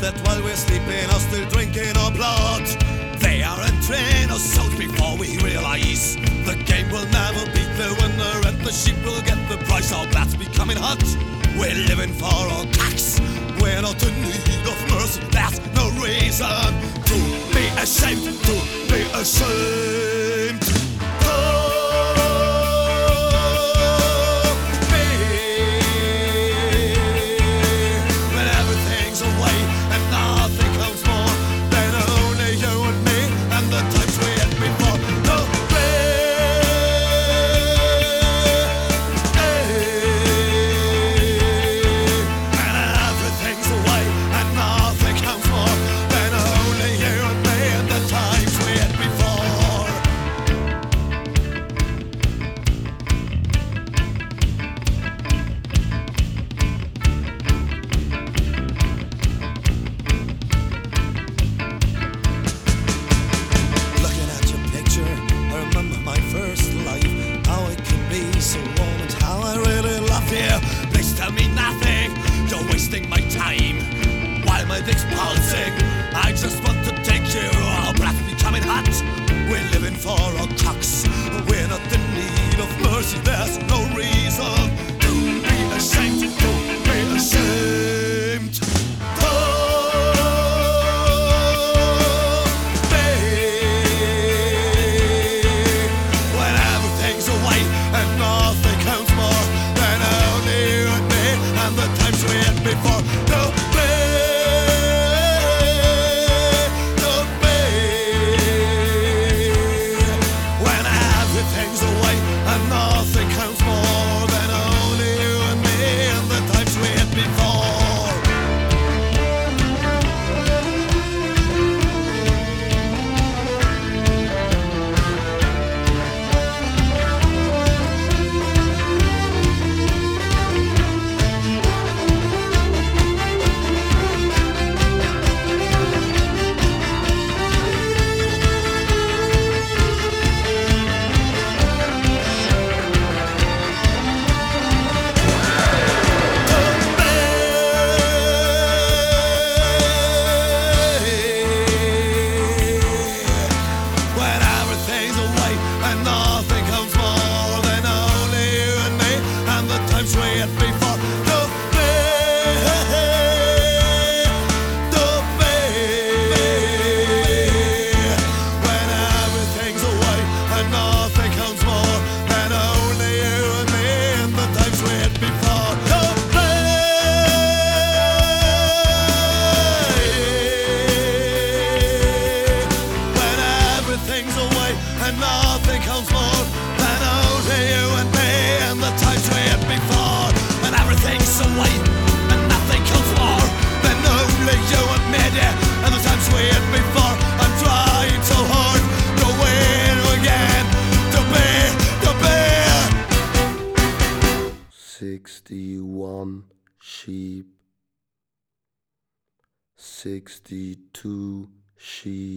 that while we're sleeping are still drinking our blood. They are entering our souls before we realize the game will never beat the winner and the sheep will get the prize. Our blood's becoming hot. We're living for our tax. We're not in need of mercy. There's no reason to be ashamed. To be ashamed. So warm and how I really love you. Please tell me nothing, you're wasting my time while my dick's pulsing. I just want to take you, our breath becoming hot. We're living for our cocks. We're not in need of mercy. There's no reason to be ashamed. To be ashamed. Before no when everything's away and nothing counts more than only you and me and the times we had before. And nothing counts more than only you and me and the times we had before. And everything's away and nothing counts more than only you and me, dear, and the times we had before. I'm trying so hard to win again, to be 61 sheep, 62 sheep.